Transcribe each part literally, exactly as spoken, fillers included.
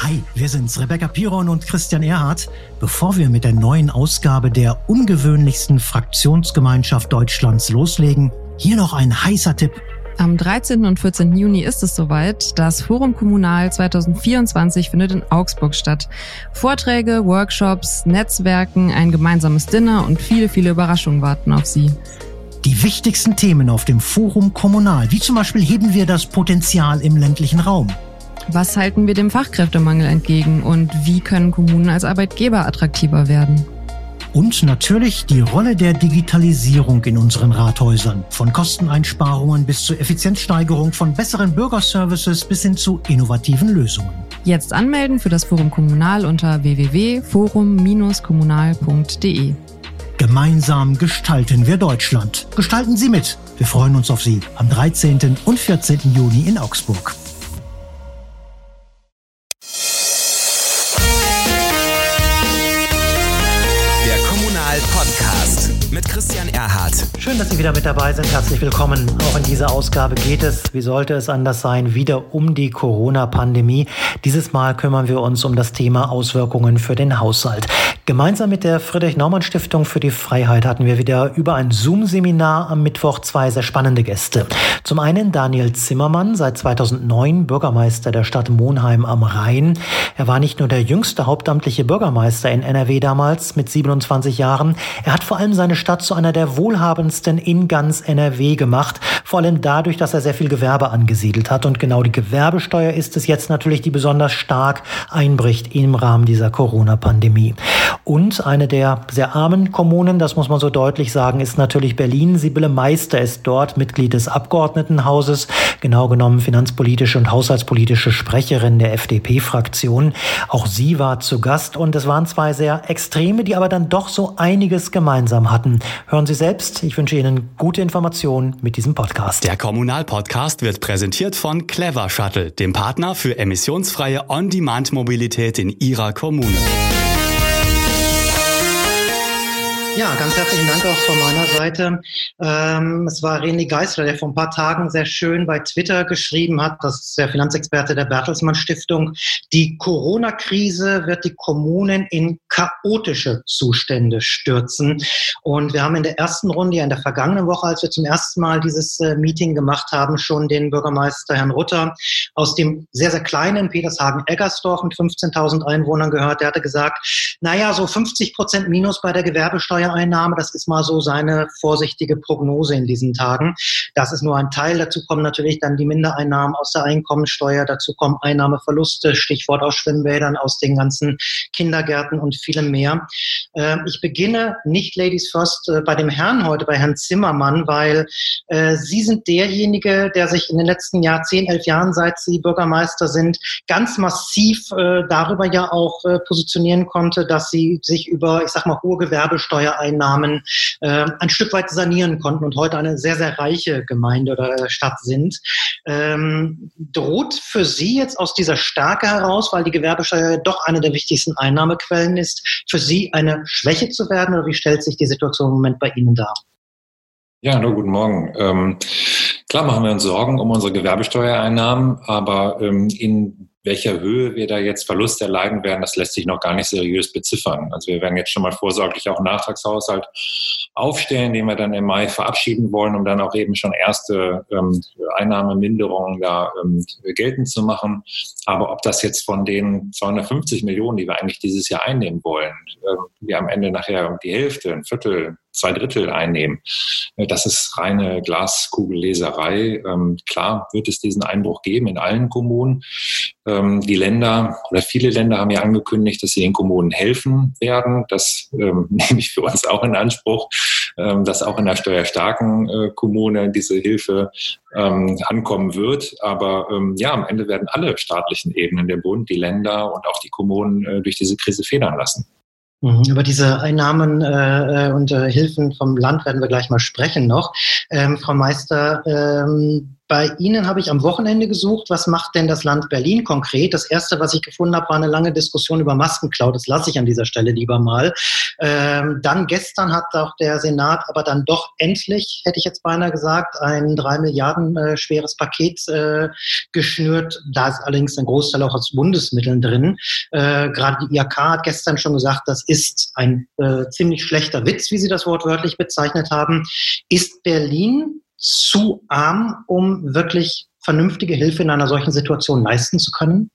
Hi, wir sind's, Rebecca Piron und Christian Erhardt. Bevor wir mit der neuen Ausgabe der ungewöhnlichsten Fraktionsgemeinschaft Deutschlands loslegen, hier noch ein heißer Tipp. Am dreizehnten und vierzehnten Juni ist es soweit. Das Forum Kommunal zwanzig vierundzwanzig findet in Augsburg statt. Vorträge, Workshops, Netzwerken, ein gemeinsames Dinner und viele, viele Überraschungen warten auf Sie. Die wichtigsten Themen auf dem Forum Kommunal, wie zum Beispiel heben wir das Potenzial im ländlichen Raum. Was halten wir dem Fachkräftemangel entgegen und wie können Kommunen als Arbeitgeber attraktiver werden? Und natürlich die Rolle der Digitalisierung in unseren Rathäusern. Von Kosteneinsparungen bis zur Effizienzsteigerung, von besseren Bürgerservices bis hin zu innovativen Lösungen. Jetzt anmelden für das Forum Kommunal unter w w w punkt forum Bindestrich kommunal punkt d e. Gemeinsam gestalten wir Deutschland. Gestalten Sie mit. Wir freuen uns auf Sie am dreizehnten und vierzehnten Juni in Augsburg. Podcast mit Christian Erhardt. Schön, dass Sie wieder mit dabei sind. Herzlich willkommen. Auch in dieser Ausgabe geht es, wie sollte es anders sein, wieder um die Corona-Pandemie. Dieses Mal kümmern wir uns um das Thema Auswirkungen für den Haushalt. Gemeinsam mit der Friedrich-Naumann-Stiftung für die Freiheit hatten wir wieder über ein Zoom-Seminar am Mittwoch zwei sehr spannende Gäste. Zum einen Daniel Zimmermann, seit zweitausendneun Bürgermeister der Stadt Monheim am Rhein. Er war nicht nur der jüngste hauptamtliche Bürgermeister in N R W damals mit siebenundzwanzig Jahren. Er hat vor allem seine Stadt zu einer der wohlhabendsten in ganz N R W gemacht. Vor allem dadurch, dass er sehr viel Gewerbe angesiedelt hat. Und genau die Gewerbesteuer ist es jetzt natürlich, die besonders stark einbricht im Rahmen dieser Corona-Pandemie. Und eine der sehr armen Kommunen, das muss man so deutlich sagen, ist natürlich Berlin. Sibylle Meister ist dort Mitglied des Abgeordnetenhauses, genau genommen finanzpolitische und haushaltspolitische Sprecherin der F D P-Fraktion. Auch sie war zu Gast und es waren zwei sehr Extreme, die aber dann doch so einiges gemeinsam hatten. Hören Sie selbst. Ich wünsche Ihnen gute Informationen mit diesem Podcast. Der Kommunal-Podcast wird präsentiert von Clever Shuttle, dem Partner für emissionsfreie On-Demand-Mobilität in Ihrer Kommune. Ja, ganz herzlichen Dank auch von meiner Seite. Ähm, es war René Geisler, der vor ein paar Tagen sehr schön bei Twitter geschrieben hat, das ist der Finanzexperte der Bertelsmann Stiftung, die Corona-Krise wird die Kommunen in chaotische Zustände stürzen. Und wir haben in der ersten Runde, ja in der vergangenen Woche, als wir zum ersten Mal dieses äh, Meeting gemacht haben, schon den Bürgermeister Herrn Rutter aus dem sehr, sehr kleinen Petershagen-Eggersdorf mit fünfzehntausend Einwohnern gehört. Der hatte gesagt, naja, so fünfzig Prozent Minus bei der Gewerbesteuer Einnahme, das ist mal so seine vorsichtige Prognose in diesen Tagen. Das ist nur ein Teil. Dazu kommen natürlich dann die Mindereinnahmen aus der Einkommensteuer. Dazu kommen Einnahmeverluste, Stichwort aus Schwimmbädern, aus den ganzen Kindergärten und vielem mehr. Ich beginne nicht Ladies First bei dem Herrn heute, bei Herrn Zimmermann, weil Sie sind derjenige, der sich in den letzten Jahr, zehn, elf Jahren, seit Sie Bürgermeister sind, ganz massiv darüber ja auch positionieren konnte, dass Sie sich über, ich sag mal, hohe Gewerbesteuer Einnahmen äh, ein Stück weit sanieren konnten und heute eine sehr, sehr reiche Gemeinde oder Stadt sind. Ähm, droht für Sie jetzt aus dieser Stärke heraus, weil die Gewerbesteuer doch eine der wichtigsten Einnahmequellen ist, für Sie eine Schwäche zu werden oder wie stellt sich die Situation im Moment bei Ihnen dar? Ja, hallo, guten Morgen. Ähm, klar machen wir uns Sorgen um unsere Gewerbesteuereinnahmen, aber ähm, in welcher Höhe wir da jetzt Verlust erleiden werden, das lässt sich noch gar nicht seriös beziffern. Also wir werden jetzt schon mal vorsorglich auch einen Nachtragshaushalt aufstellen, den wir dann im Mai verabschieden wollen, um dann auch eben schon erste ähm, Einnahmeminderungen da ähm, geltend zu machen. Aber ob das jetzt von den zweihundertfünfzig Millionen, die wir eigentlich dieses Jahr einnehmen wollen, ähm, wir am Ende nachher die Hälfte, ein Viertel, zwei Drittel einnehmen, das ist reine Glaskugelleserei. Ähm, klar wird es diesen Einbruch geben in allen Kommunen. Ähm, die Länder oder viele Länder haben ja angekündigt, dass sie den Kommunen helfen werden. Das ähm, nehme ich für uns auch in Anspruch, ähm, dass auch in der steuerstarken äh, Kommune diese Hilfe ähm, ankommen wird. Aber ähm, ja, am Ende werden alle staatlichen Ebenen, der Bund, die Länder und auch die Kommunen äh, durch diese Krise federn lassen. Über diese Einnahmen äh, und äh, Hilfen vom Land werden wir gleich mal sprechen noch. Ähm, Frau Meister, ähm, bei Ihnen habe ich am Wochenende gesucht, was macht denn das Land Berlin konkret? Das Erste, was ich gefunden habe, war eine lange Diskussion über Maskenklau. Das lasse ich an dieser Stelle lieber mal. Ähm, dann gestern hat auch der Senat aber dann doch endlich, hätte ich jetzt beinahe gesagt, ein drei Milliarden äh, schweres Paket äh, geschnürt. Da ist allerdings ein Großteil auch aus Bundesmitteln drin. Äh, gerade die I H K hat gestern schon gesagt, das ist ein äh, ziemlich schlechter Witz, wie Sie das wortwörtlich bezeichnet haben. Ist Berlin zu arm, um wirklich vernünftige Hilfe in einer solchen Situation leisten zu können?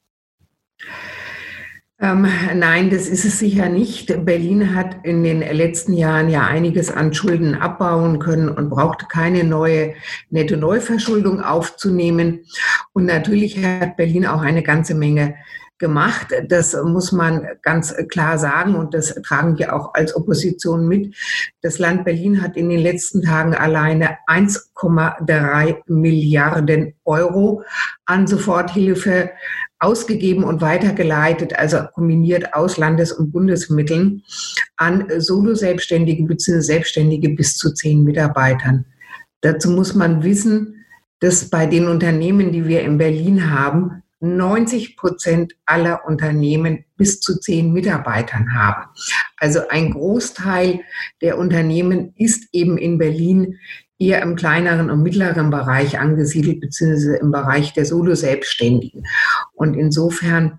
Ähm, nein, das ist es sicher nicht. Berlin hat in den letzten Jahren ja einiges an Schulden abbauen können und brauchte keine neue nette Neuverschuldung aufzunehmen. Und natürlich hat Berlin auch eine ganze Menge gemacht. Das muss man ganz klar sagen und das tragen wir auch als Opposition mit. Das Land Berlin hat in den letzten Tagen alleine eins Komma drei Milliarden Euro an Soforthilfe ausgegeben und weitergeleitet, also kombiniert aus Landes- und Bundesmitteln an Solo-Selbstständige bzw. Selbstständige bis zu zehn Mitarbeitern. Dazu muss man wissen, dass bei den Unternehmen, die wir in Berlin haben, neunzig Prozent aller Unternehmen bis zu zehn Mitarbeitern haben. Also ein Großteil der Unternehmen ist eben in Berlin eher im kleineren und mittleren Bereich angesiedelt, beziehungsweise im Bereich der Solo-Selbstständigen. Und insofern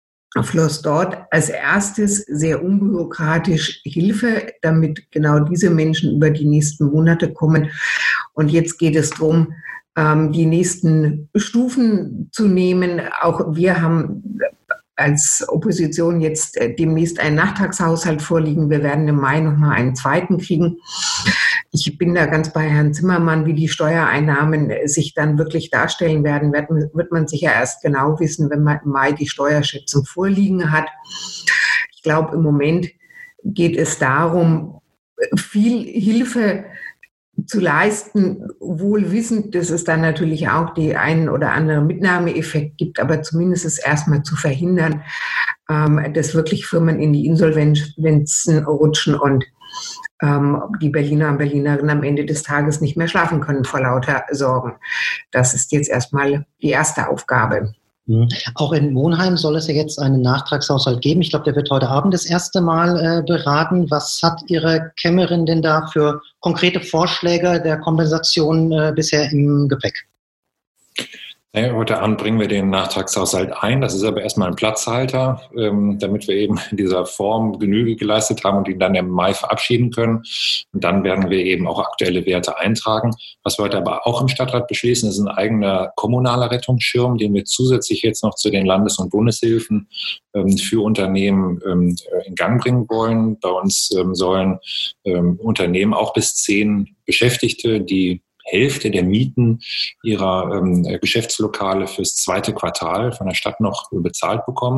floss dort als erstes sehr unbürokratisch Hilfe, damit genau diese Menschen über die nächsten Monate kommen. Und jetzt geht es darum, die nächsten Stufen zu nehmen. Auch wir haben als Opposition jetzt demnächst einen Nachtragshaushalt vorliegen. Wir werden im Mai nochmal einen zweiten kriegen. Ich bin da ganz bei Herrn Zimmermann, wie die Steuereinnahmen sich dann wirklich darstellen werden, wird, wird man sicher erst genau wissen, wenn man im Mai die Steuerschätzung vorliegen hat. Ich glaube, im Moment geht es darum, viel Hilfe zu leisten, wohl wissend, dass es dann natürlich auch die einen oder andere Mitnahmeeffekt gibt, aber zumindest es erstmal zu verhindern, ähm, dass wirklich Firmen in die Insolvenzen rutschen und ähm, die Berliner und Berlinerinnen am Ende des Tages nicht mehr schlafen können vor lauter Sorgen. Das ist jetzt erstmal die erste Aufgabe. Auch in Monheim soll es ja jetzt einen Nachtragshaushalt geben. Ich glaube, der wird heute Abend das erste Mal äh, beraten. Was hat Ihre Kämmerin denn da für konkrete Vorschläge der Kompensation äh, bisher im Gepäck? Naja, heute Abend bringen wir den Nachtragshaushalt ein. Das ist aber erstmal ein Platzhalter, ähm, damit wir eben in dieser Form Genüge geleistet haben und ihn dann im Mai verabschieden können. Und dann werden wir eben auch aktuelle Werte eintragen. Was wir heute aber auch im Stadtrat beschließen, ist ein eigener kommunaler Rettungsschirm, den wir zusätzlich jetzt noch zu den Landes- und Bundeshilfen ähm, für Unternehmen ähm, in Gang bringen wollen. Bei uns ähm, sollen ähm, Unternehmen auch bis zehn Beschäftigte, die Hälfte der Mieten ihrer ähm, Geschäftslokale fürs zweite Quartal von der Stadt noch bezahlt bekommen.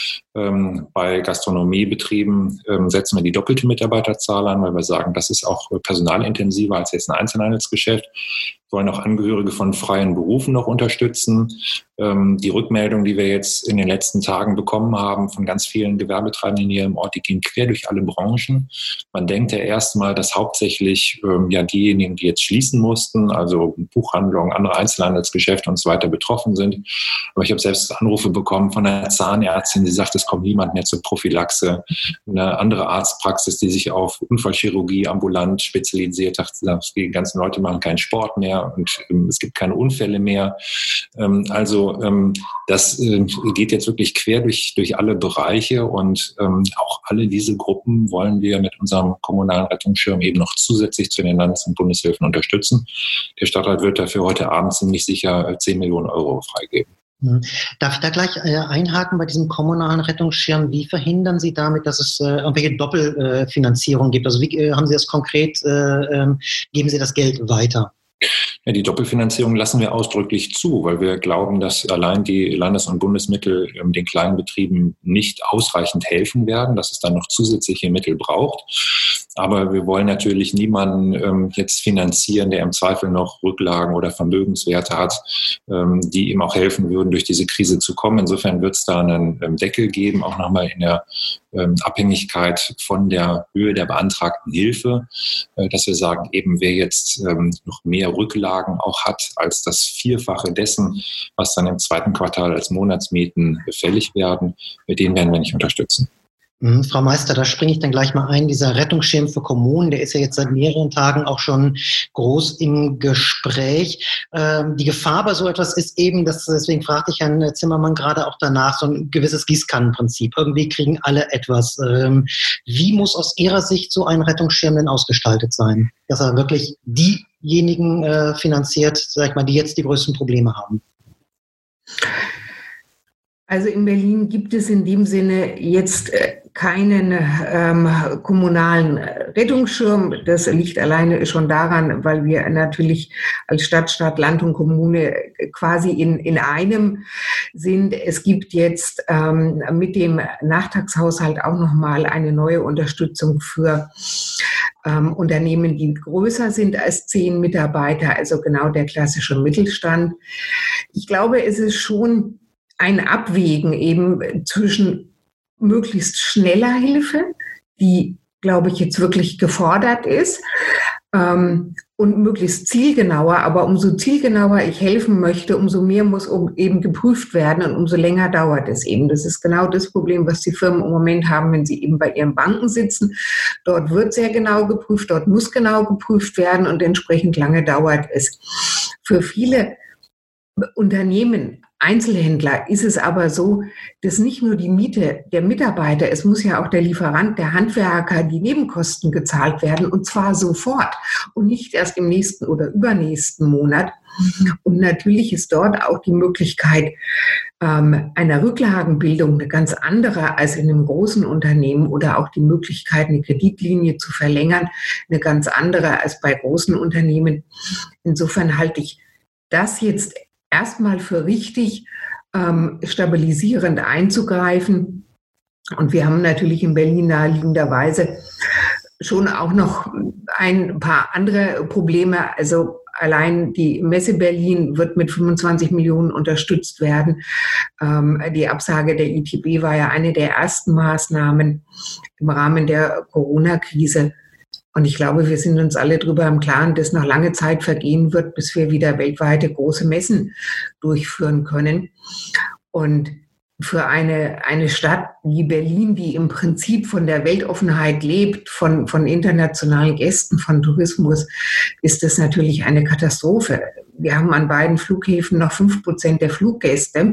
Ähm, bei Gastronomiebetrieben ähm, setzen wir die doppelte Mitarbeiterzahl an, weil wir sagen, das ist auch personalintensiver als jetzt ein Einzelhandelsgeschäft. Wir wollen auch Angehörige von freien Berufen noch unterstützen. Ähm, die Rückmeldung, die wir jetzt in den letzten Tagen bekommen haben von ganz vielen Gewerbetreibenden hier im Ort, die gehen quer durch alle Branchen. Man denkt ja erstmal, dass hauptsächlich ähm, ja diejenigen, die jetzt schließen mussten, also Buchhandlungen, andere Einzelhandelsgeschäfte und so weiter betroffen sind. Aber ich habe selbst Anrufe bekommen von einer Zahnärztin, die sagt, es kommt niemand mehr zur Prophylaxe. Eine andere Arztpraxis, die sich auf Unfallchirurgie ambulant spezialisiert hat, sagt, die ganzen Leute machen keinen Sport mehr und ähm, es gibt keine Unfälle mehr. Ähm, also ähm, das äh, geht jetzt wirklich quer durch, durch alle Bereiche und ähm, auch alle diese Gruppen wollen wir mit unserem kommunalen Rettungsschirm eben noch zusätzlich zu den Landes- und Bundeshilfen unterstützen. Der Stadtrat wird dafür heute Abend ziemlich sicher zehn Millionen Euro freigeben. Darf ich da gleich äh, einhaken bei diesem kommunalen Rettungsschirm? Wie verhindern Sie damit, dass es äh, irgendwelche Doppelfinanzierung äh, gibt? Also wie äh, haben Sie das konkret, äh, äh, geben Sie das Geld weiter? Ja, die Doppelfinanzierung lassen wir ausdrücklich zu, weil wir glauben, dass allein die Landes- und Bundesmittel ähm, den kleinen Betrieben nicht ausreichend helfen werden, dass es dann noch zusätzliche Mittel braucht. Aber wir wollen natürlich niemanden ähm, jetzt finanzieren, der im Zweifel noch Rücklagen oder Vermögenswerte hat, ähm, die ihm auch helfen würden, durch diese Krise zu kommen. Insofern wird es da einen ähm, Deckel geben, auch nochmal in der ähm, Abhängigkeit von der Höhe der beantragten Hilfe, äh, dass wir sagen, eben wer jetzt ähm, noch mehr Rücklagen auch hat als das Vierfache dessen, was dann im zweiten Quartal als Monatsmieten fällig werden, den werden wir nicht unterstützen. Mhm, Frau Meister, da springe ich dann gleich mal ein. Dieser Rettungsschirm für Kommunen, der ist ja jetzt seit mehreren Tagen auch schon groß im Gespräch. Ähm, die Gefahr bei so etwas ist eben, dass, deswegen fragte ich Herrn Zimmermann gerade auch danach, so ein gewisses Gießkannenprinzip. Irgendwie kriegen alle etwas. Ähm, wie muss aus Ihrer Sicht so ein Rettungsschirm denn ausgestaltet sein, dass er wirklich diejenigen äh, finanziert, sag ich mal, die jetzt die größten Probleme haben? Also in Berlin gibt es in dem Sinne jetzt keinen ähm, kommunalen Rettungsschirm. Das liegt alleine schon daran, weil wir natürlich als Stadt, Stadt, Land und Kommune quasi in, in einem sind. Es gibt jetzt ähm, mit dem Nachtragshaushalt auch nochmal eine neue Unterstützung für ähm, Unternehmen, die größer sind als zehn Mitarbeiter, also genau der klassische Mittelstand. Ich glaube, es ist schon ein Abwägen eben zwischen möglichst schneller Hilfe, die, glaube ich, jetzt wirklich gefordert ist, ähm, und möglichst zielgenauer. Aber umso zielgenauer ich helfen möchte, umso mehr muss eben geprüft werden und umso länger dauert es eben. Das ist genau das Problem, was die Firmen im Moment haben, wenn sie eben bei ihren Banken sitzen. Dort wird sehr genau geprüft, dort muss genau geprüft werden und entsprechend lange dauert es. Für viele Unternehmen, Einzelhändler ist es aber so, dass nicht nur die Miete der Mitarbeiter, es muss ja auch der Lieferant, der Handwerker, die Nebenkosten gezahlt werden und zwar sofort und nicht erst im nächsten oder übernächsten Monat. Und natürlich ist dort auch die Möglichkeit ähm, einer Rücklagenbildung eine ganz andere als in einem großen Unternehmen oder auch die Möglichkeit, eine Kreditlinie zu verlängern, eine ganz andere als bei großen Unternehmen. Insofern halte ich das jetzt erstmal für richtig, ähm, stabilisierend einzugreifen. Und wir haben natürlich in Berlin naheliegenderweise schon auch noch ein paar andere Probleme. Also allein die Messe Berlin wird mit fünfundzwanzig Millionen unterstützt werden. Ähm, die Absage der I T B war ja eine der ersten Maßnahmen im Rahmen der Corona-Krise. Und ich glaube, wir sind uns alle darüber im Klaren, dass noch lange Zeit vergehen wird, bis wir wieder weltweite große Messen durchführen können. Und für eine, eine Stadt wie Berlin, die im Prinzip von der Weltoffenheit lebt, von, von internationalen Gästen, von Tourismus, ist das natürlich eine Katastrophe. Wir haben an beiden Flughäfen noch fünf Prozent der Fluggäste.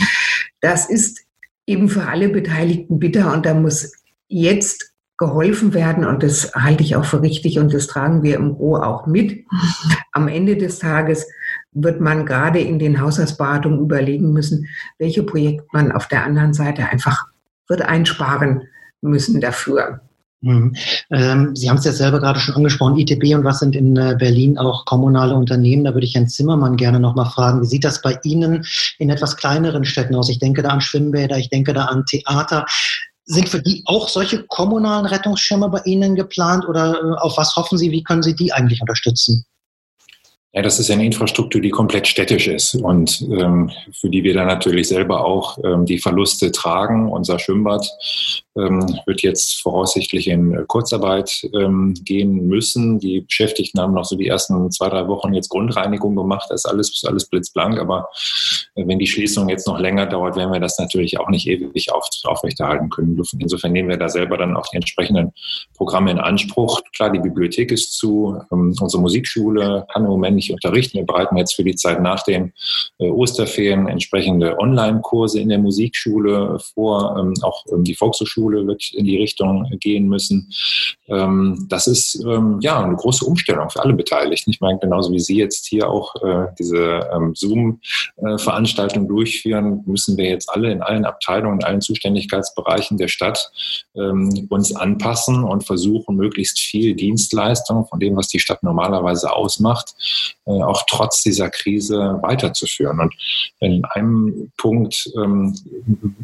Das ist eben für alle Beteiligten bitter und da muss jetzt geholfen werden und das halte ich auch für richtig und das tragen wir im Gro auch mit. Am Ende des Tages wird man gerade in den Haushaltsberatungen überlegen müssen, welche Projekte man auf der anderen Seite einfach wird einsparen müssen dafür. Mhm. Ähm, Sie haben es ja selber gerade schon angesprochen, I T B und was sind in äh, Berlin auch kommunale Unternehmen? Da würde ich Herrn Zimmermann gerne nochmal fragen, wie sieht das bei Ihnen in etwas kleineren Städten aus? Ich denke da an Schwimmbäder, ich denke da an Theater. Sind für die auch solche kommunalen Rettungsschirme bei Ihnen geplant oder äh, auf was hoffen Sie, wie können Sie die eigentlich unterstützen? Ja, das ist eine Infrastruktur, die komplett städtisch ist und ähm, für die wir dann natürlich selber auch ähm, die Verluste tragen. Unser Schwimmbad ähm, wird jetzt voraussichtlich in Kurzarbeit ähm, gehen müssen. Die Beschäftigten haben noch so die ersten zwei, drei Wochen jetzt Grundreinigung gemacht. Das ist alles, alles blitzblank. Aber äh, wenn die Schließung jetzt noch länger dauert, werden wir das natürlich auch nicht ewig auf, aufrechterhalten können. Insofern nehmen wir da selber dann auch die entsprechenden Programme in Anspruch. Klar, die Bibliothek ist zu, ähm, unsere Musikschule kann im Moment nicht unterrichten. Wir bereiten jetzt für die Zeit nach den äh, Osterferien entsprechende Online-Kurse in der Musikschule vor. Ähm, auch ähm, die Volkshochschule wird in die Richtung gehen müssen. Ähm, das ist ähm, ja eine große Umstellung für alle Beteiligten. Ich meine, genauso wie Sie jetzt hier auch äh, diese ähm, Zoom-Veranstaltung durchführen, müssen wir jetzt alle in allen Abteilungen, in allen Zuständigkeitsbereichen der Stadt ähm, uns anpassen und versuchen, möglichst viel Dienstleistung von dem, was die Stadt normalerweise ausmacht, auch trotz dieser Krise weiterzuführen. Und in einem Punkt ähm,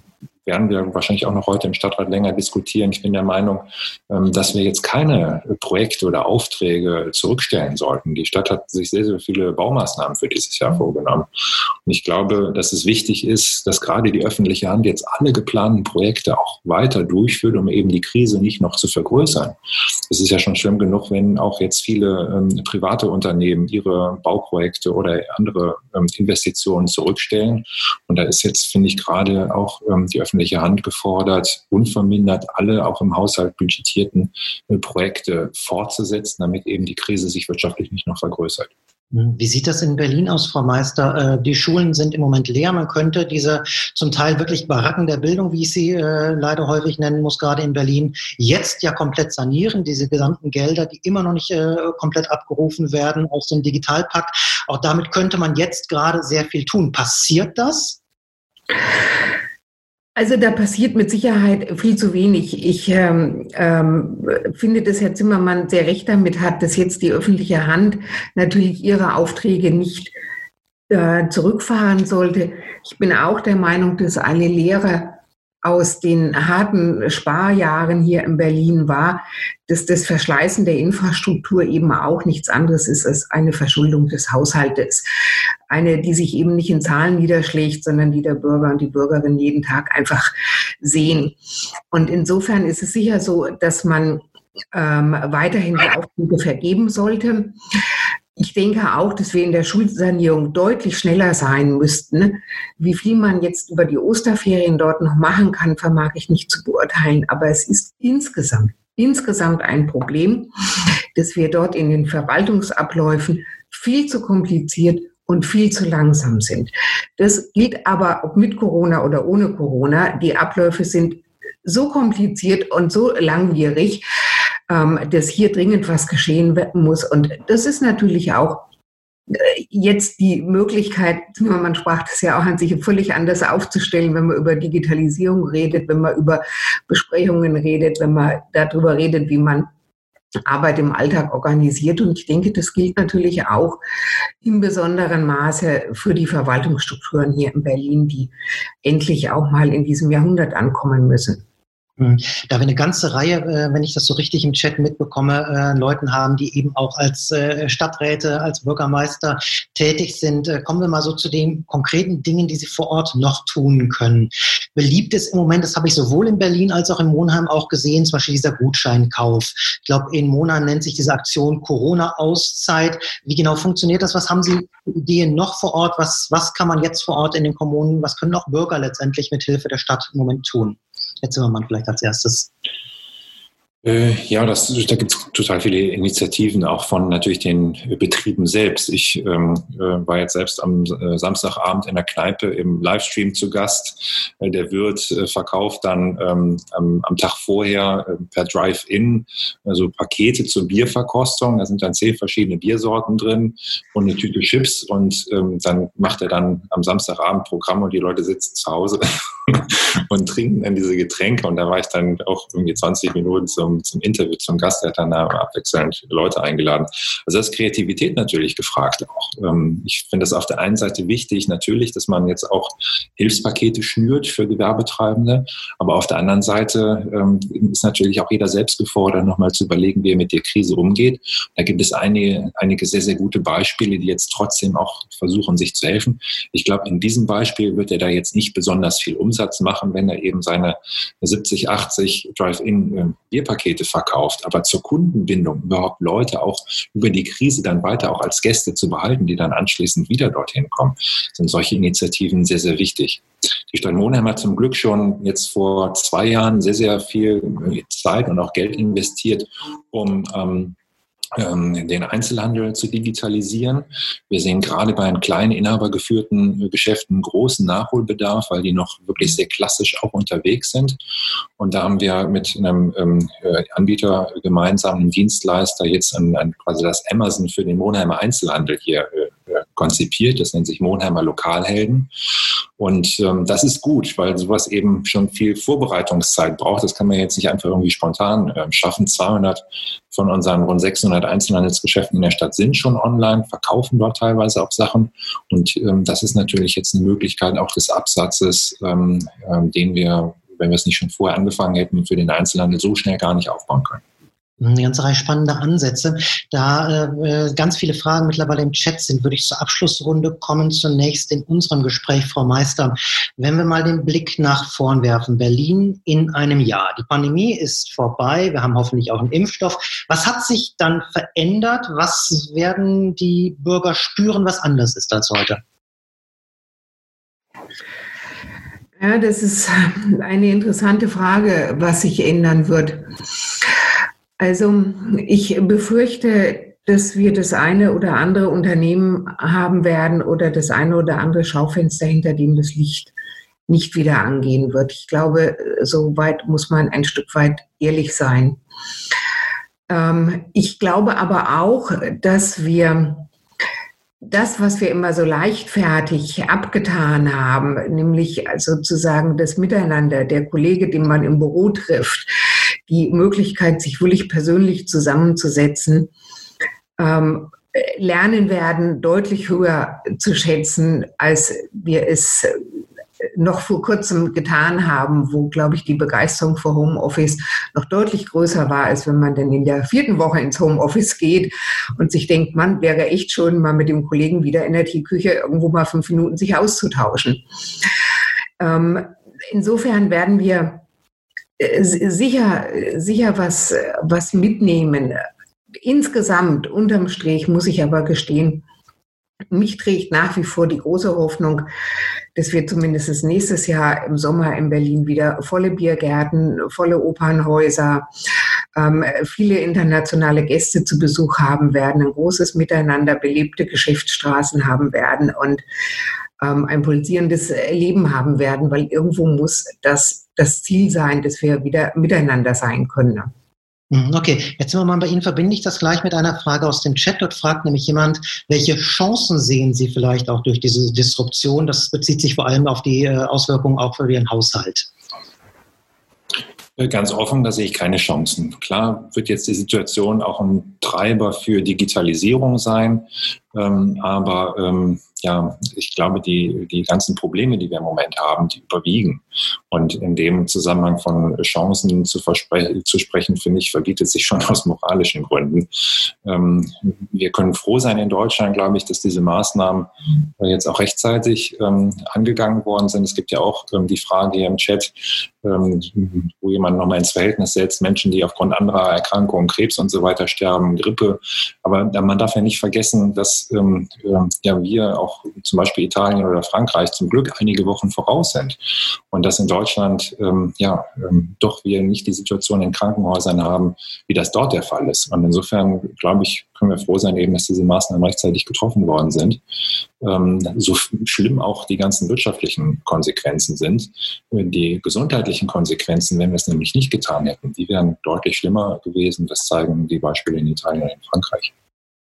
werden wir wahrscheinlich auch noch heute im Stadtrat länger diskutieren. Ich bin der Meinung, dass wir jetzt keine Projekte oder Aufträge zurückstellen sollten. Die Stadt hat sich sehr, sehr viele Baumaßnahmen für dieses Jahr vorgenommen. Und ich glaube, dass es wichtig ist, dass gerade die öffentliche Hand jetzt alle geplanten Projekte auch weiter durchführt, um eben die Krise nicht noch zu vergrößern. Es ist ja schon schlimm genug, wenn auch jetzt viele ähm, private Unternehmen ihre Bauprojekte oder andere ähm, Investitionen zurückstellen. Und da ist jetzt, finde ich, gerade auch ähm, die öffentliche Hand gefordert, unvermindert alle auch im Haushalt budgetierten äh, Projekte fortzusetzen, damit eben die Krise sich wirtschaftlich nicht noch vergrößert. Wie sieht das in Berlin aus, Frau Meister? Die Schulen sind im Moment leer. Man könnte diese zum Teil wirklich Baracken der Bildung, wie ich sie äh, leider häufig nennen muss, gerade in Berlin, jetzt ja komplett sanieren. Diese gesamten Gelder, die immer noch nicht äh, komplett abgerufen werden aus dem Digitalpakt. Auch damit könnte man jetzt gerade sehr viel tun. Passiert das? Also da passiert mit Sicherheit viel zu wenig. Ich ähm, ähm, finde, dass Herr Zimmermann sehr recht damit hat, dass jetzt die öffentliche Hand natürlich ihre Aufträge nicht äh, zurückfahren sollte. Ich bin auch der Meinung, dass alle Lehrer aus den harten Sparjahren hier in Berlin war, dass das Verschleißen der Infrastruktur eben auch nichts anderes ist als eine Verschuldung des Haushaltes. Eine, die sich eben nicht in Zahlen niederschlägt, sondern die der Bürger und die Bürgerinnen jeden Tag einfach sehen. Und insofern ist es sicher so, dass man ähm, weiterhin die Aufträge vergeben sollte. Ich denke auch, dass wir in der Schulsanierung deutlich schneller sein müssten. Wie viel man jetzt über die Osterferien dort noch machen kann, vermag ich nicht zu beurteilen. Aber es ist insgesamt, insgesamt ein Problem, dass wir dort in den Verwaltungsabläufen viel zu kompliziert und viel zu langsam sind. Das gilt aber ob mit Corona oder ohne Corona. Die Abläufe sind so kompliziert und so langwierig, dass hier dringend was geschehen muss. Und das ist natürlich auch jetzt die Möglichkeit, man sprach das ja auch an sich, völlig anders aufzustellen, wenn man über Digitalisierung redet, wenn man über Besprechungen redet, wenn man darüber redet, wie man Arbeit im Alltag organisiert. Und ich denke, das gilt natürlich auch im besonderen Maße für die Verwaltungsstrukturen hier in Berlin, die endlich auch mal in diesem Jahrhundert ankommen müssen. Da wir eine ganze Reihe, wenn ich das so richtig im Chat mitbekomme, Leuten haben, die eben auch als Stadträte, als Bürgermeister tätig sind, kommen wir mal so zu den konkreten Dingen, die sie vor Ort noch tun können. Beliebt ist im Moment, das habe ich sowohl in Berlin als auch in Monheim auch gesehen, zum Beispiel dieser Gutscheinkauf. Ich glaube, in Monheim nennt sich diese Aktion Corona-Auszeit. Wie genau funktioniert das? Was haben Sie Ideen noch vor Ort? Was, was kann man jetzt vor Ort in den Kommunen, was können auch Bürger letztendlich mit Hilfe der Stadt im Moment tun? Jetzt Zimmermann vielleicht als erstes. Äh, ja, das, da gibt es total viele Initiativen, auch von natürlich den Betrieben selbst. Ich ähm, äh, war jetzt selbst am äh, Samstagabend in der Kneipe im Livestream zu Gast. Äh, der Wirt äh, verkauft dann ähm, am, am Tag vorher äh, per Drive-In also Pakete zur Bierverkostung. Da sind dann zehn verschiedene Biersorten drin und eine Tüte Chips. Und ähm, dann macht er dann am Samstagabend Programm und die Leute sitzen zu Hause und trinken dann diese Getränke. Und da war ich dann auch irgendwie zwanzig Minuten zum zum Interview, zum Gast, der hat dann abwechselnd Leute eingeladen. Also da ist Kreativität natürlich gefragt auch. Ich finde es auf der einen Seite wichtig, natürlich, dass man jetzt auch Hilfspakete schnürt für Gewerbetreibende, aber auf der anderen Seite ist natürlich auch jeder selbst gefordert, nochmal zu überlegen, wie er mit der Krise umgeht. Da gibt es einige, einige sehr, sehr gute Beispiele, die jetzt trotzdem auch versuchen, sich zu helfen. Ich glaube, in diesem Beispiel wird er da jetzt nicht besonders viel Umsatz machen, wenn er eben seine siebzig, achtzig Drive-In-Bierpakete verkauft, aber zur Kundenbindung überhaupt Leute auch über die Krise dann weiter auch als Gäste zu behalten, die dann anschließend wieder dorthin kommen, sind solche Initiativen sehr, sehr wichtig. Die Stadt Monheim hat zum Glück schon jetzt vor zwei Jahren sehr, sehr viel Zeit und auch Geld investiert, um ähm, den Einzelhandel zu digitalisieren. Wir sehen gerade bei den kleinen inhabergeführten Geschäften einen großen Nachholbedarf, weil die noch wirklich sehr klassisch auch unterwegs sind. Und da haben wir mit einem ähm, Anbieter gemeinsam, einen Dienstleister, jetzt an, an quasi das Amazon für den Monheimer Einzelhandel hier äh, konzipiert. Das nennt sich Monheimer Lokalhelden. Und ähm, das ist gut, weil sowas eben schon viel Vorbereitungszeit braucht. Das kann man jetzt nicht einfach irgendwie spontan äh, schaffen. zweihundert von unseren rund sechshundert Einzelhandelsgeschäften in der Stadt sind schon online, verkaufen dort teilweise auch Sachen. Und ähm, das ist natürlich jetzt eine Möglichkeit auch des Absatzes, ähm, ähm, den wir wenn wir es nicht schon vorher angefangen hätten, für den Einzelhandel so schnell gar nicht aufbauen können. Eine ganze Reihe spannender Ansätze. Da äh, ganz viele Fragen mittlerweile im Chat sind, würde ich zur Abschlussrunde kommen. Zunächst in unserem Gespräch, Frau Meister. Wenn wir mal den Blick nach vorn werfen, Berlin in einem Jahr. Die Pandemie ist vorbei, wir haben hoffentlich auch einen Impfstoff. Was hat sich dann verändert? Was werden die Bürger spüren, was anders ist als heute? Ja, das ist eine interessante Frage, was sich ändern wird. Also ich befürchte, dass wir das eine oder andere Unternehmen haben werden oder das eine oder andere Schaufenster, hinter dem das Licht nicht wieder angehen wird. Ich glaube, so weit muss man ein Stück weit ehrlich sein. Ähm, ich glaube aber auch, dass wir das, was wir immer so leichtfertig abgetan haben, nämlich sozusagen das Miteinander, der Kollege, den man im Büro trifft, die Möglichkeit, sich wirklich persönlich zusammenzusetzen, ähm, lernen werden, deutlich höher zu schätzen, als wir es noch vor kurzem getan haben, wo, glaube ich, die Begeisterung für Homeoffice noch deutlich größer war, als wenn man dann in der vierten Woche ins Homeoffice geht und sich denkt, man wäre echt schön, mal mit dem Kollegen wieder in der Teeküche irgendwo mal fünf Minuten sich auszutauschen. Ähm, insofern werden wir sicher, sicher was, was mitnehmen. Insgesamt, unterm Strich, muss ich aber gestehen, mich trägt nach wie vor die große Hoffnung, dass wir zumindest nächstes Jahr im Sommer in Berlin wieder volle Biergärten, volle Opernhäuser, ähm, viele internationale Gäste zu Besuch haben werden, ein großes Miteinander, belebte Geschäftsstraßen haben werden und ähm, ein pulsierendes Leben haben werden, weil irgendwo muss das das Ziel sein, dass wir wieder miteinander sein können. Okay, jetzt sind wir mal bei Ihnen, verbinde ich das gleich mit einer Frage aus dem Chat. Dort fragt nämlich jemand, welche Chancen sehen Sie vielleicht auch durch diese Disruption? Das bezieht sich vor allem auf die Auswirkungen auch für Ihren Haushalt. Ganz offen, da sehe ich keine Chancen. Klar wird jetzt die Situation auch ein Treiber für Digitalisierung sein, ähm, aber ähm, ja, ich glaube, die, die ganzen Probleme, die wir im Moment haben, die überwiegen. Und in dem Zusammenhang von Chancen zu, verspre- zu sprechen, finde ich, verbietet sich schon aus moralischen Gründen. Ähm, wir können froh sein in Deutschland, glaube ich, dass diese Maßnahmen jetzt auch rechtzeitig ähm, angegangen worden sind. Es gibt ja auch ähm, die Frage hier im Chat, ähm, wo jemand nochmal ins Verhältnis setzt, Menschen, die aufgrund anderer Erkrankungen, Krebs und so weiter sterben, Grippe. Aber man darf ja nicht vergessen, dass ähm, ja, wir auch zum Beispiel Italien oder Frankreich zum Glück einige Wochen voraus sind. Und dass in Deutschland ähm, ja ähm, doch wir nicht die Situation in Krankenhäusern haben, wie das dort der Fall ist. Und insofern, glaube ich, können wir froh sein, eben, dass diese Maßnahmen rechtzeitig getroffen worden sind. Ähm, so schlimm auch die ganzen wirtschaftlichen Konsequenzen sind. Die gesundheitlichen Konsequenzen, wenn wir es nämlich nicht getan hätten, die wären deutlich schlimmer gewesen. Das zeigen die Beispiele in Italien und in Frankreich.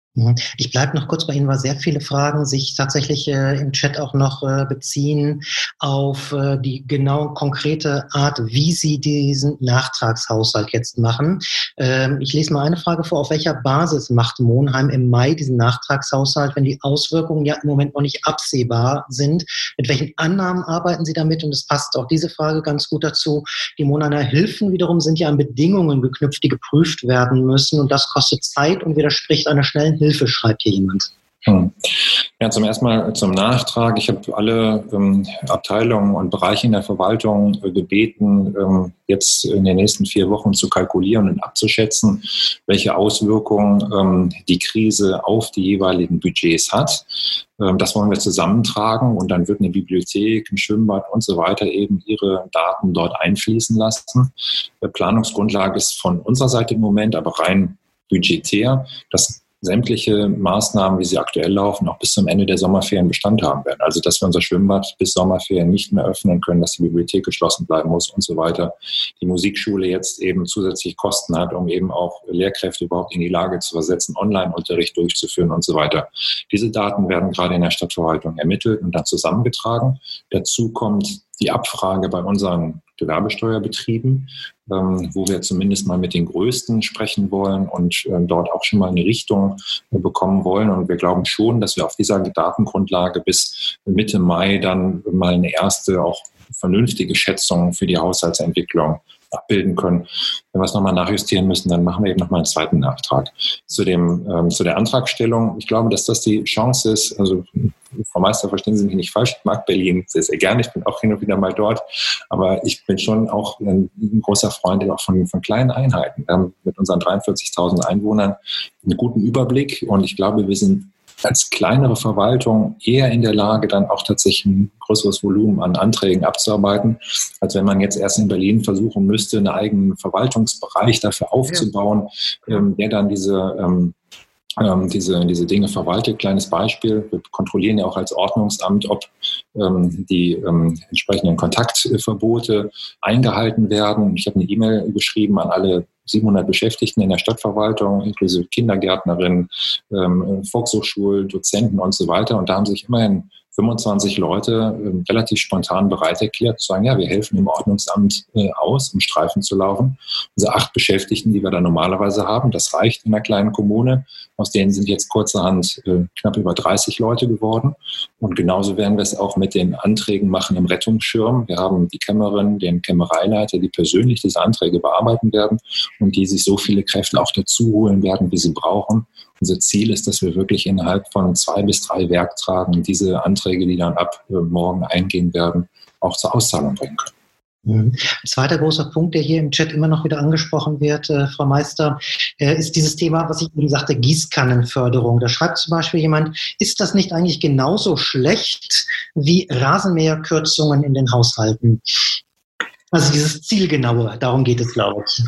Ich bleibe noch kurz bei Ihnen, weil sehr viele Fragen sich tatsächlich äh, im Chat auch noch äh, beziehen auf äh, die genau konkrete Art, wie Sie diesen Nachtragshaushalt jetzt machen. Ähm, ich lese mal eine Frage vor. Auf welcher Basis macht Monheim im Mai diesen Nachtragshaushalt, wenn die Auswirkungen ja im Moment noch nicht absehbar sind? Mit welchen Annahmen arbeiten Sie damit? Und es passt auch diese Frage ganz gut dazu. Die Monheimer Hilfen wiederum sind ja an Bedingungen geknüpft, die geprüft werden müssen. Und das kostet Zeit und widerspricht einer schnellen Hilfe, schreibt hier jemand. Hm. Ja, zum ersten Mal zum Nachtrag. Ich habe alle ähm, Abteilungen und Bereiche in der Verwaltung äh, gebeten, ähm, jetzt in den nächsten vier Wochen zu kalkulieren und abzuschätzen, welche Auswirkungen ähm, die Krise auf die jeweiligen Budgets hat. Ähm, das wollen wir zusammentragen und dann wird eine Bibliothek, ein Schwimmbad und so weiter eben ihre Daten dort einfließen lassen. Die Planungsgrundlage ist von unserer Seite im Moment aber rein budgetär, dass sämtliche Maßnahmen, wie sie aktuell laufen, auch bis zum Ende der Sommerferien Bestand haben werden. Also, dass wir unser Schwimmbad bis Sommerferien nicht mehr öffnen können, dass die Bibliothek geschlossen bleiben muss und so weiter. Die Musikschule jetzt eben zusätzlich Kosten hat, um eben auch Lehrkräfte überhaupt in die Lage zu versetzen, Online-Unterricht durchzuführen und so weiter. Diese Daten werden gerade in der Stadtverwaltung ermittelt und dann zusammengetragen. Dazu kommt die Abfrage bei unseren Gewerbesteuerbetrieben, ähm, wo wir zumindest mal mit den Größten sprechen wollen und äh, dort auch schon mal eine Richtung äh, bekommen wollen. Und wir glauben schon, dass wir auf dieser Datengrundlage bis Mitte Mai dann mal eine erste auch vernünftige Schätzungen für die Haushaltsentwicklung abbilden können. Wenn wir es nochmal nachjustieren müssen, dann machen wir eben nochmal einen zweiten Nachtrag. Zu dem, ähm, zu der Antragstellung, ich glaube, dass das die Chance ist, also Frau Meister, verstehen Sie mich nicht falsch, ich mag Berlin sehr, sehr gerne, ich bin auch hin und wieder mal dort, aber ich bin schon auch ein, ein großer Freund auch von, von kleinen Einheiten. Wir haben mit unseren dreiundvierzigtausend Einwohnern einen guten Überblick und ich glaube, wir sind als kleinere Verwaltung eher in der Lage, dann auch tatsächlich ein größeres Volumen an Anträgen abzuarbeiten, als wenn man jetzt erst in Berlin versuchen müsste, einen eigenen Verwaltungsbereich dafür aufzubauen, ja. ähm, der dann diese, ähm, ähm, diese, diese Dinge verwaltet. Kleines Beispiel, wir kontrollieren ja auch als Ordnungsamt, ob ähm, die ähm, entsprechenden Kontaktverbote eingehalten werden. Ich habe eine E-Mail geschrieben an alle siebenhundert Beschäftigten in der Stadtverwaltung, inklusive Kindergärtnerinnen, ähm, Volkshochschulen, Dozenten und so weiter. Und da haben sich immerhin fünfundzwanzig Leute ähm, relativ spontan bereit erklärt, zu sagen, ja, wir helfen im Ordnungsamt äh, aus, um Streifen zu laufen. Unsere acht Beschäftigten, die wir da normalerweise haben, das reicht in einer kleinen Kommune. Aus denen sind jetzt kurzerhand äh, knapp über dreißig Leute geworden. Und genauso werden wir es auch mit den Anträgen machen im Rettungsschirm. Wir haben die Kämmerin, den Kämmereileiter, die persönlich diese Anträge bearbeiten werden und die sich so viele Kräfte auch dazu holen werden, wie sie brauchen. Unser Ziel ist, dass wir wirklich innerhalb von zwei bis drei Werktagen diese Anträge, die dann ab äh, morgen eingehen werden, auch zur Auszahlung bringen können. Ein zweiter großer Punkt, der hier im Chat immer noch wieder angesprochen wird, äh, Frau Meister, äh, ist dieses Thema, was ich eben sagte, Gießkannenförderung. Da schreibt zum Beispiel jemand, ist das nicht eigentlich genauso schlecht wie Rasenmäherkürzungen in den Haushalten? Also dieses Zielgenaue, darum geht es, glaube ich.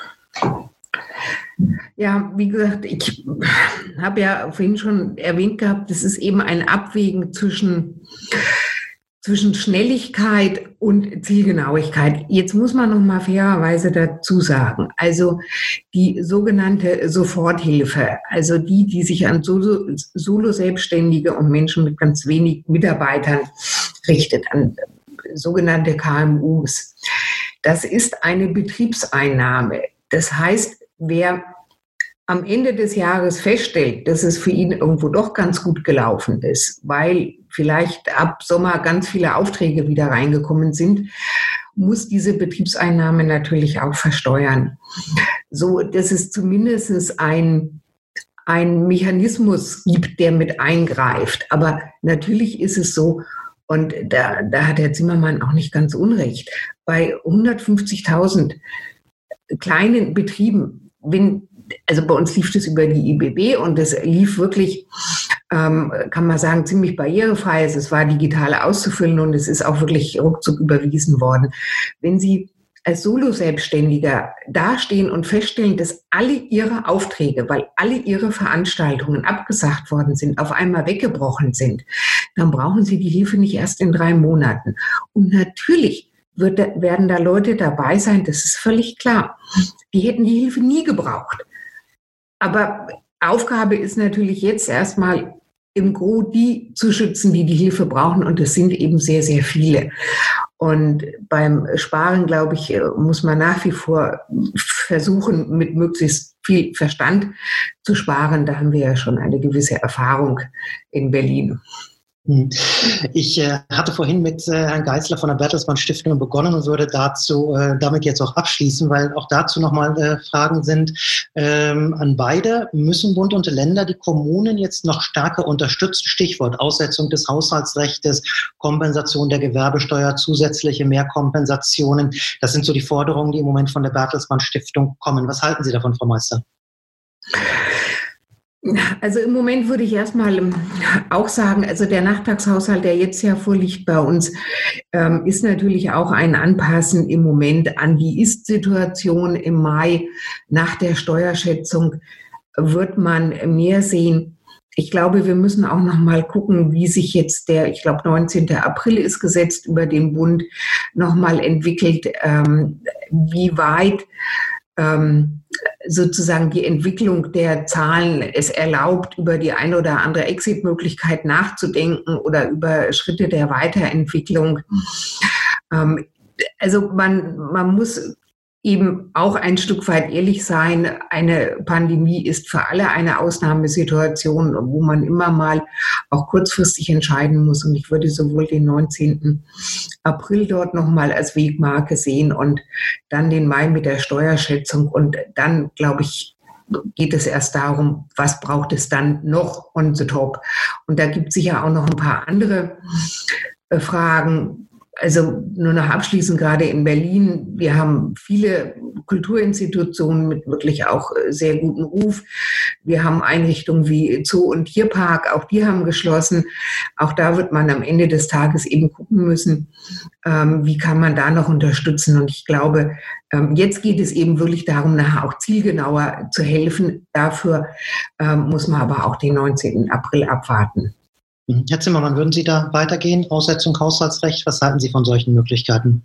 Ja, wie gesagt, ich habe ja vorhin schon erwähnt gehabt, das ist eben ein Abwägen zwischen, zwischen Schnelligkeit und Zielgenauigkeit. Jetzt muss man noch mal fairerweise dazu sagen, also die sogenannte Soforthilfe, also die, die sich an Solo, Solo-Selbstständige und Menschen mit ganz wenig Mitarbeitern richtet, an sogenannte K M Us. Das ist eine Betriebseinnahme. Das heißt, wer am Ende des Jahres feststellt, dass es für ihn irgendwo doch ganz gut gelaufen ist, weil vielleicht ab Sommer ganz viele Aufträge wieder reingekommen sind, muss diese Betriebseinnahme natürlich auch versteuern. So, dass es zumindest ein, ein Mechanismus gibt, der mit eingreift. Aber natürlich ist es so, und da, da hat Herr Zimmermann auch nicht ganz unrecht, bei hundertfünfzigtausend kleinen Betrieben, wenn, also bei uns lief das über die I B B und das lief wirklich, ähm, kann man sagen, ziemlich barrierefrei. Es war digital auszufüllen und es ist auch wirklich ruckzuck überwiesen worden. Wenn Sie als Solo-Selbstständiger dastehen und feststellen, dass alle Ihre Aufträge, weil alle Ihre Veranstaltungen abgesagt worden sind, auf einmal weggebrochen sind, dann brauchen Sie die Hilfe nicht erst in drei Monaten. Und natürlich wird, werden da Leute dabei sein, das ist völlig klar. Die hätten die Hilfe nie gebraucht. Aber Aufgabe ist natürlich jetzt erstmal im Gros die zu schützen, die die Hilfe brauchen. Und das sind eben sehr, sehr viele. Und beim Sparen, glaube ich, muss man nach wie vor versuchen, mit möglichst viel Verstand zu sparen. Da haben wir ja schon eine gewisse Erfahrung in Berlin. Ich äh, hatte vorhin mit äh, Herrn Geisler von der Bertelsmann Stiftung begonnen und würde dazu äh, damit jetzt auch abschließen, weil auch dazu nochmal äh, Fragen sind ähm, an beide. Müssen Bund und Länder die Kommunen jetzt noch stärker unterstützen? Stichwort Aussetzung des Haushaltsrechts, Kompensation der Gewerbesteuer, zusätzliche Mehrkompensationen. Das sind so die Forderungen, die im Moment von der Bertelsmann Stiftung kommen. Was halten Sie davon, Frau Meister? Also im Moment würde ich erstmal auch sagen, also der Nachtragshaushalt, der jetzt ja vorliegt bei uns, ähm, ist natürlich auch ein Anpassen im Moment an die Ist-Situation. Im Mai nach der Steuerschätzung wird man mehr sehen. Ich glaube, wir müssen auch noch mal gucken, wie sich jetzt der, ich glaube, neunzehnten April ist gesetzt über den Bund, noch mal entwickelt, ähm, wie weit ähm, sozusagen die Entwicklung der Zahlen es erlaubt, über die eine oder andere Exit-Möglichkeit nachzudenken oder über Schritte der Weiterentwicklung. Ähm, also man, man muss eben auch ein Stück weit ehrlich sein. Eine Pandemie ist für alle eine Ausnahmesituation, wo man immer mal auch kurzfristig entscheiden muss. Und ich würde sowohl den neunzehnten April dort nochmal als Wegmarke sehen und dann den Mai mit der Steuerschätzung. Und dann, glaube ich, geht es erst darum, was braucht es dann noch on the top. Und da gibt es sicher auch noch ein paar andere äh, Fragen. Also nur noch abschließend, gerade in Berlin, wir haben viele Kulturinstitutionen mit wirklich auch sehr gutem Ruf. Wir haben Einrichtungen wie Zoo und Tierpark, auch die haben geschlossen. Auch da wird man am Ende des Tages eben gucken müssen, ähm, wie kann man da noch unterstützen. Und ich glaube, ähm, jetzt geht es eben wirklich darum, nachher auch zielgenauer zu helfen. Dafür ähm, muss man aber auch den neunzehnten April abwarten. Herr Zimmermann, würden Sie da weitergehen? Aussetzung Haushaltsrecht, was halten Sie von solchen Möglichkeiten?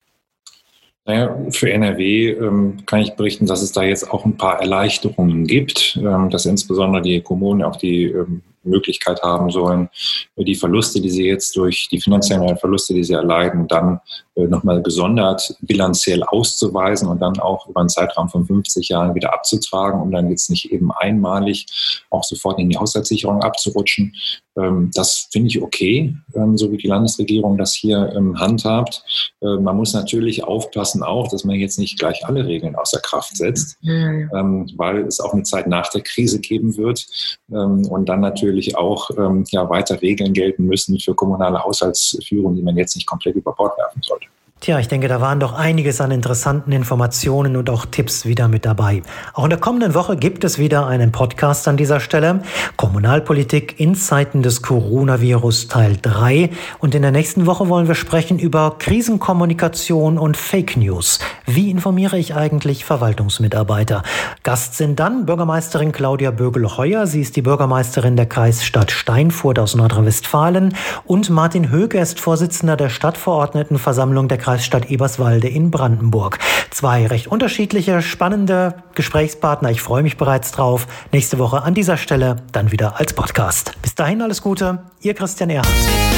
Naja, für N R W ähm, kann ich berichten, dass es da jetzt auch ein paar Erleichterungen gibt, ähm, dass insbesondere die Kommunen auch die ähm, Möglichkeit haben sollen, die Verluste, die sie jetzt durch die finanziellen Verluste, die sie erleiden, dann äh, nochmal gesondert bilanziell auszuweisen und dann auch über einen Zeitraum von fünfzig Jahren wieder abzutragen, um dann jetzt nicht eben einmalig auch sofort in die Haushaltssicherung abzurutschen. Ähm, das finde ich okay, ähm, so wie die Landesregierung das hier ähm, handhabt. Äh, man muss natürlich aufpassen auch, dass man jetzt nicht gleich alle Regeln außer Kraft setzt, mhm. ähm, weil es auch eine Zeit nach der Krise geben wird ähm, und dann natürlich auch ähm, ja, weiter Regeln gelten müssen für kommunale Haushaltsführung, die man jetzt nicht komplett über Bord werfen sollte. Tja, ich denke, da waren doch einiges an interessanten Informationen und auch Tipps wieder mit dabei. Auch in der kommenden Woche gibt es wieder einen Podcast an dieser Stelle. Kommunalpolitik in Zeiten des Coronavirus Teil drei. Und in der nächsten Woche wollen wir sprechen über Krisenkommunikation und Fake News. Wie informiere ich eigentlich Verwaltungsmitarbeiter? Gast sind dann Bürgermeisterin Claudia Bögel-Heuer. Sie ist die Bürgermeisterin der Kreisstadt Steinfurt aus Nordrhein-Westfalen. Und Martin Höke ist Vorsitzender der Stadtverordnetenversammlung der Kreisstadt Eberswalde in Brandenburg. Zwei recht unterschiedliche, spannende Gesprächspartner. Ich freue mich bereits drauf. Nächste Woche an dieser Stelle dann wieder als Podcast. Bis dahin alles Gute. Ihr Christian Erhardt.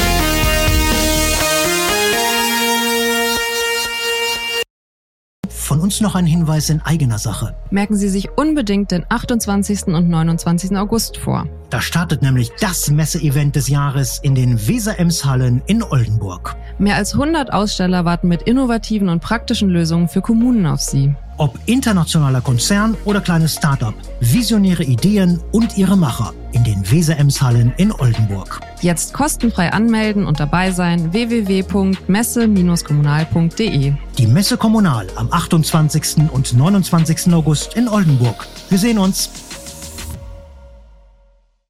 Von uns noch ein Hinweis in eigener Sache. Merken Sie sich unbedingt den achtundzwanzigsten und neunundzwanzigsten August vor. Da startet nämlich das Messeevent des Jahres in den Weser-Ems-Hallen in Oldenburg. Mehr als hundert Aussteller warten mit innovativen und praktischen Lösungen für Kommunen auf Sie. Ob internationaler Konzern oder kleines Start-up, visionäre Ideen und ihre Macher in den Weser-Ems-Hallen in Oldenburg. Jetzt kostenfrei anmelden und dabei sein w w w punkt messe Bindestrich kommunal punkt d e. Die Messe Kommunal am achtundzwanzigsten und neunundzwanzigsten August in Oldenburg. Wir sehen uns.